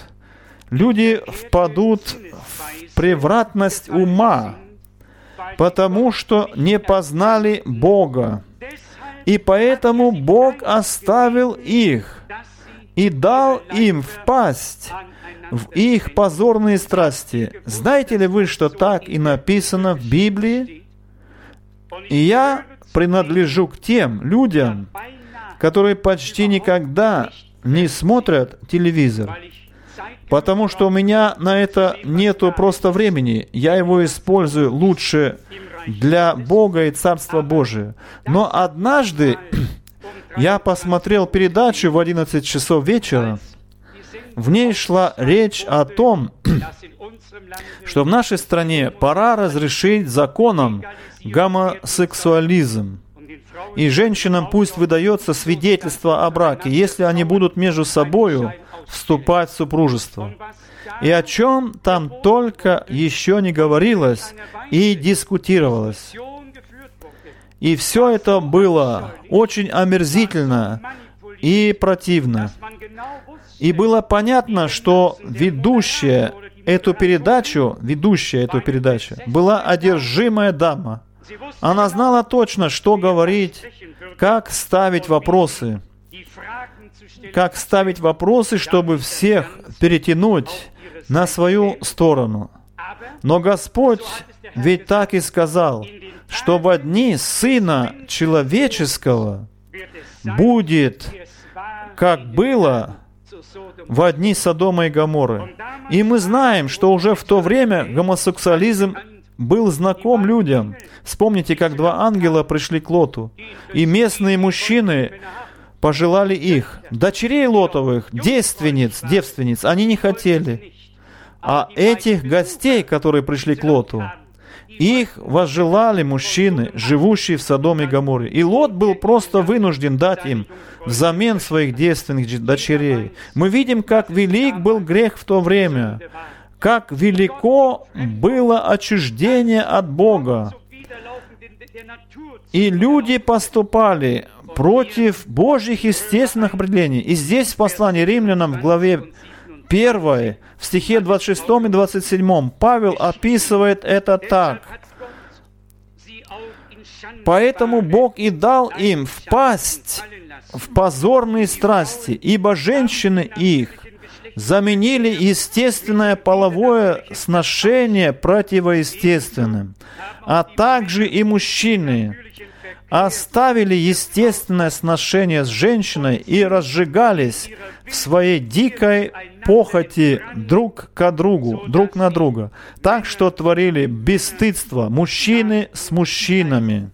в превратность ума, потому что не познали Бога. И поэтому Бог оставил их и дал им впасть в их позорные страсти. Знаете ли вы, что так и написано в Библии? И я принадлежу к тем людям, которые почти никогда не смотрят телевизор, потому что у меня на это нету просто времени. Я его использую лучше для Бога и Царства Божия. Но однажды я посмотрел передачу в 11 часов вечера. В ней шла речь о том, что в нашей стране пора разрешить законом гомосексуализм. И женщинам пусть выдается свидетельство о браке, если они будут между собою вступать в супружество. И о чем там только еще не говорилось и дискутировалось. И все это было очень омерзительно и противно. И было понятно, что ведущая эту передачу была одержимая дама. Она знала точно, что говорить, как ставить вопросы, чтобы всех перетянуть на свою сторону. Но Господь ведь так и сказал, что во дни Сына Человеческого будет, как было во дни Содома и Гоморры. И мы знаем, что уже в то время гомосексуализм был знаком людям. Вспомните, как два ангела пришли к Лоту, и местные мужчины пожелали их. Дочерей Лотовых, девственниц, они не хотели. А этих гостей, которые пришли к Лоту, их возжелали мужчины, живущие в Содоме и Гоморре. И Лот был просто вынужден дать им взамен своих девственных дочерей. Мы видим, как велик был грех в то время, как велико было отчуждение от Бога. И люди поступали против Божьих естественных определений. И здесь в послании римлянам в главе 1, в стихе 26 и 27, Павел описывает это так. «Поэтому Бог и дал им впасть в позорные страсти, ибо женщины их заменили естественное половое сношение противоестественным, а также и мужчины оставили естественное сношение с женщиной и разжигались в своей дикой похоти друг на друга, так что творили бесстыдство мужчины с мужчинами».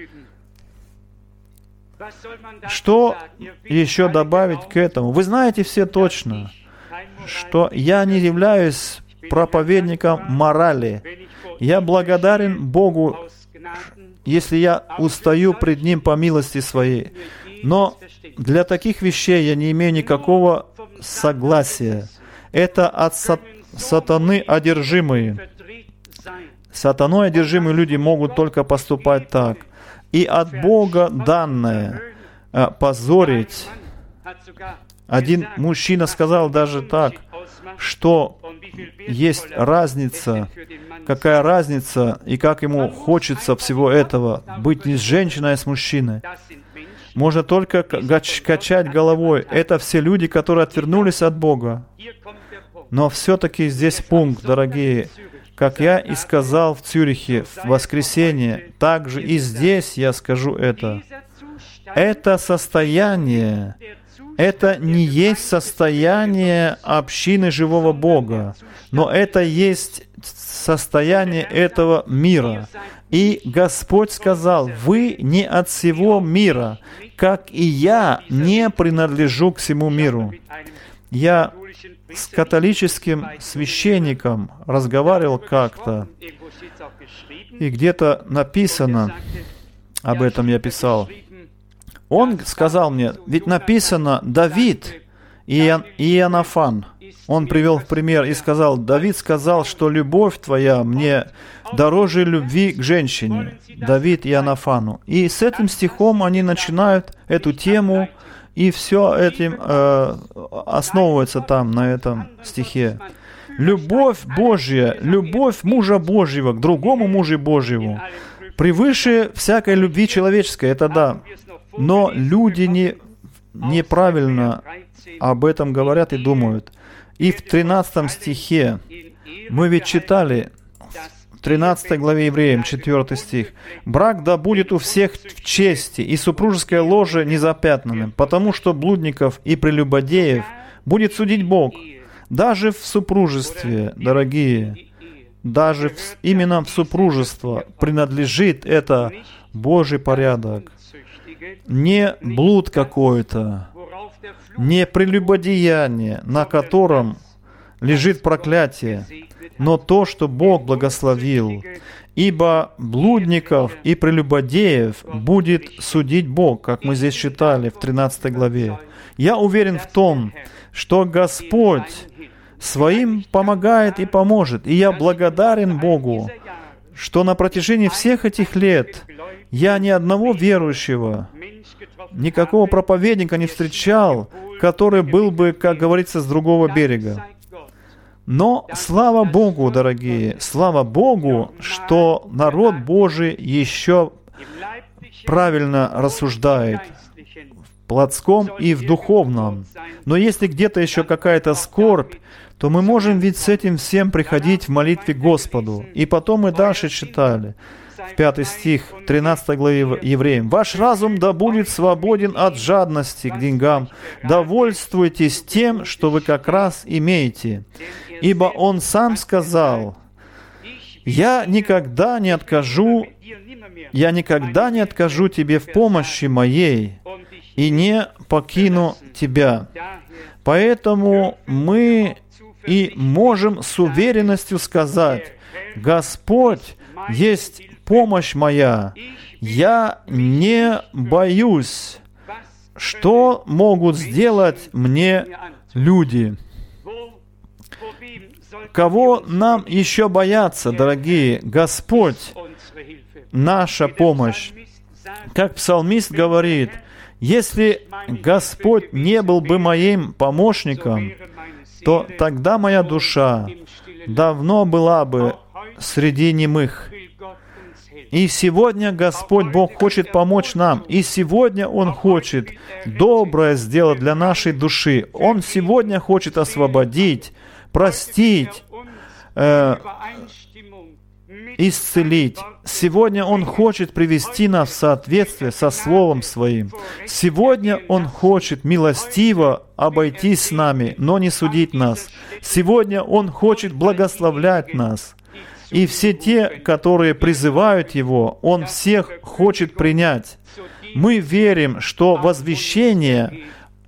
Что еще добавить к этому? Вы знаете все точно, что я не являюсь проповедником морали. Я благодарен Богу, если я устаю пред Ним по милости Своей. Но для таких вещей я не имею никакого согласия. Это от сатаны одержимые. Сатаной одержимые люди могут только поступать так. И от Бога данное позорить. Один мужчина сказал даже так, что есть разница, какая разница, и как ему хочется всего этого, быть не с женщиной, а с мужчиной. Можно только качать головой. Это все люди, которые отвернулись от Бога. Но все-таки здесь пункт, дорогие. Как я и сказал в Цюрихе в воскресенье, также и здесь я скажу это. Это состояние, это не есть состояние общины живого Бога, но это есть состояние этого мира. И Господь сказал: «Вы не от всего мира, как и я не принадлежу к всему миру». Я с католическим священником разговаривал как-то, и где-то написано, об этом я писал. Он сказал мне, ведь написано Давид и Иоаннафан. Он привел в пример и сказал, Давид сказал, что любовь твоя мне дороже любви к женщине. Давид и Иоаннафану. И с этим стихом они начинают эту тему, и все этим основывается там, на этом стихе. Любовь Божья, любовь мужа Божьего к другому мужу Божьему превыше всякой любви человеческой, это да. Но люди неправильно об этом говорят и думают. И в 13 стихе, мы ведь читали, в 13 главе Евреям, 4 стих, «Брак да будет у всех в чести, и супружеское ложе незапятнанным, потому что блудников и прелюбодеев будет судить Бог». Даже в супружестве, дорогие, даже именно в супружество принадлежит это Божий порядок. Не блуд какой-то, не прелюбодеяние, на котором лежит проклятие, но то, что Бог благословил. Ибо блудников и прелюбодеев будет судить Бог, как мы здесь читали в 13 главе. Я уверен в том, что Господь своим помогает и поможет. И я благодарен Богу, что на протяжении всех этих лет я ни одного верующего, никакого проповедника не встречал, который был бы, как говорится, с другого берега. Но слава Богу, дорогие, слава Богу, что народ Божий еще правильно рассуждает в плотском и в духовном. Но если где-то еще какая-то скорбь, то мы можем ведь с этим всем приходить в молитве к Господу. И потом мы дальше читали, в 5 стих 13 главы Евреям. «Ваш разум да будет свободен от жадности к деньгам, довольствуйтесь тем, что вы как раз имеете. Ибо Он сам сказал, я никогда не откажу тебе в помощи моей и не покину тебя». Поэтому мы и можем с уверенностью сказать, «Господь есть помощь моя, я не боюсь, что могут сделать мне люди». Кого нам еще бояться, дорогие? Господь, наша помощь. Как псалмист говорит, если Господь не был бы моим помощником, то тогда моя душа давно была бы среди немых. И сегодня Господь Бог хочет помочь нам. И сегодня Он хочет доброе сделать для нашей души. Он сегодня хочет освободить, простить, исцелить. Сегодня Он хочет привести нас в соответствие со Словом Своим. Сегодня Он хочет милостиво обойтись с нами, но не судить нас. Сегодня Он хочет благословлять нас. И все те, которые призывают Его, Он всех хочет принять. Мы верим, что возвещение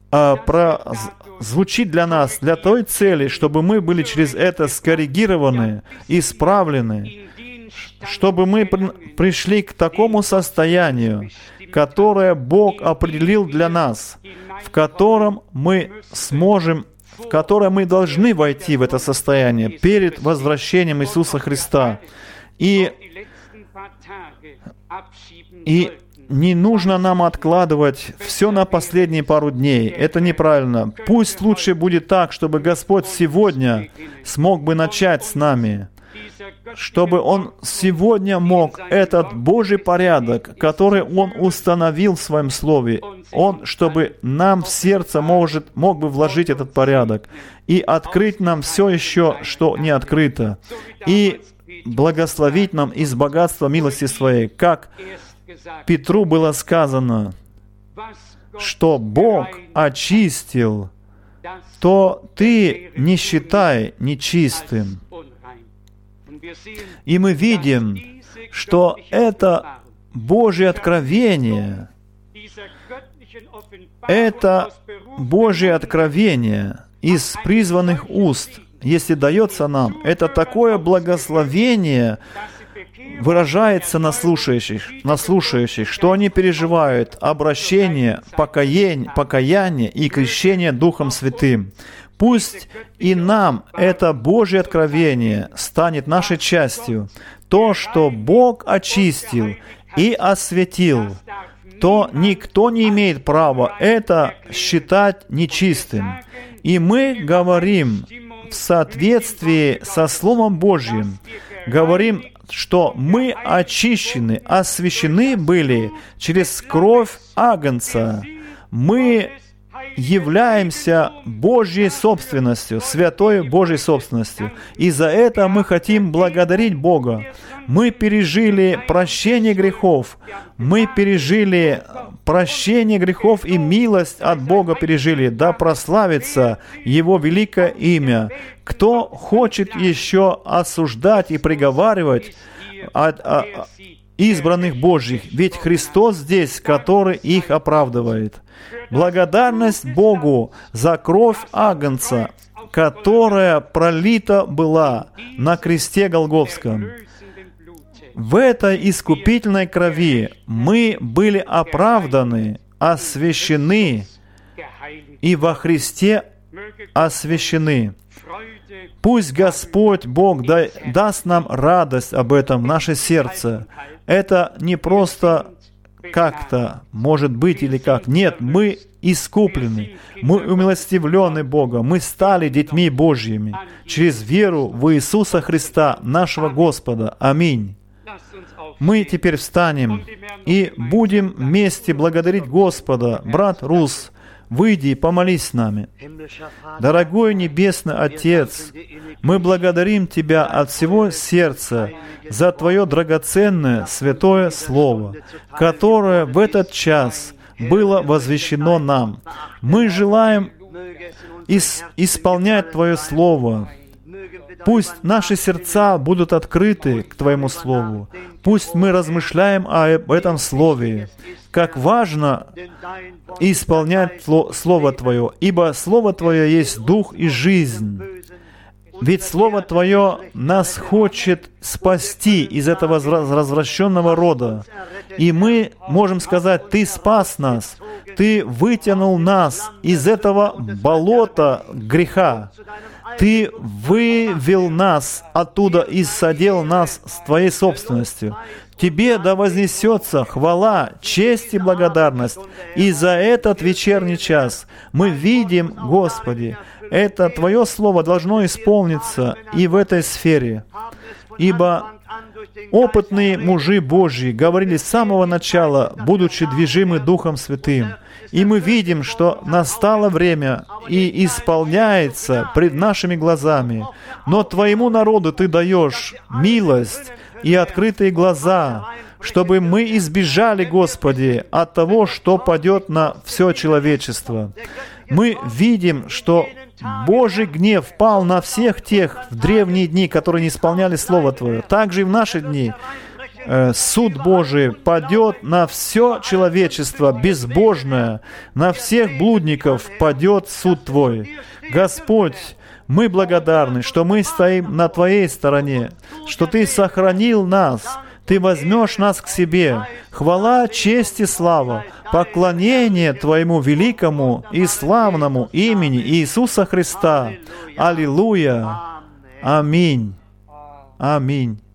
звучит для нас, для той цели, чтобы мы были через это скоррегированы, исправлены, чтобы мы пришли к такому состоянию, которое Бог определил для нас, в котором мы должны войти в это состояние перед возвращением Иисуса Христа. И не нужно нам откладывать все на последние пару дней. Это неправильно. Пусть лучше будет так, чтобы Господь сегодня смог бы начать с нами, чтобы Он сегодня мог этот Божий порядок, который Он установил в Своем Слове, чтобы нам в сердце мог бы вложить этот порядок и открыть нам все еще, что не открыто, и благословить нам из богатства милости Своей, как Петру было сказано, что Бог очистил, то ты не считай нечистым. И мы видим, что это Божье откровение, из призванных уст, если дается нам, это такое благословение выражается на слушающих, что они переживают обращение, покаяние и крещение Духом Святым. Пусть и нам это Божье откровение станет нашей частью. То, что Бог очистил и осветил, то никто не имеет права это считать нечистым. И мы говорим в соответствии со Словом Божьим, говорим, что мы очищены, освящены были через кровь Агнца. Мы являемся Божьей собственностью, святой Божьей собственностью. И за это мы хотим благодарить Бога. Мы пережили прощение грехов. Мы пережили прощение грехов и милость от Бога пережили. Да прославится Его великое имя. Кто хочет еще осуждать и приговаривать избранных Божьих? Ведь Христос здесь, который их оправдывает. Благодарность Богу за кровь Агнца, которая пролита была на кресте Голгофском. В этой искупительной крови мы были оправданы, освящены и во Христе освящены. Пусть Господь Бог даст нам радость об этом в наше сердце. Это не просто как-то, может быть, или как. Нет, мы искуплены, мы умилостивлены Богом, мы стали детьми Божьими через веру в Иисуса Христа, нашего Господа. Аминь. Мы теперь встанем и будем вместе благодарить Господа. Брат Рус, выйди и помолись с нами. Дорогой Небесный Отец, мы благодарим Тебя от всего сердца за Твое драгоценное святое Слово, которое в этот час было возвещено нам. Мы желаем исполнять Твое Слово. Пусть наши сердца будут открыты к Твоему Слову. Пусть мы размышляем об этом Слове. Как важно исполнять Слово Твое, ибо Слово Твое есть дух и жизнь. Ведь Слово Твое нас хочет спасти из этого развращенного рода. И мы можем сказать, Ты спас нас, Ты вытянул нас из этого болота греха. Ты вывел нас оттуда и содел нас с Твоей собственностью. Тебе да вознесется хвала, честь и благодарность. И за этот вечерний час мы видим, Господи, это Твое Слово должно исполниться и в этой сфере. Ибо опытные мужи Божьи говорили с самого начала, будучи движимы Духом Святым. И мы видим, что настало время и исполняется пред нашими глазами. Но Твоему народу Ты даешь милость и открытые глаза, чтобы мы избежали, Господи, от того, что падет на все человечество. Мы видим, что Божий гнев пал на всех тех в древние дни, которые не исполняли Слово Твое. Также и в наши дни суд Божий падет на все человечество безбожное, на всех блудников падет суд Твой. Господь, мы благодарны, что мы стоим на Твоей стороне, что Ты сохранил нас, Ты возьмешь нас к себе. Хвала, честь и слава, поклонение Твоему великому и славному имени Иисуса Христа. Аллилуйя. Аминь. Аминь.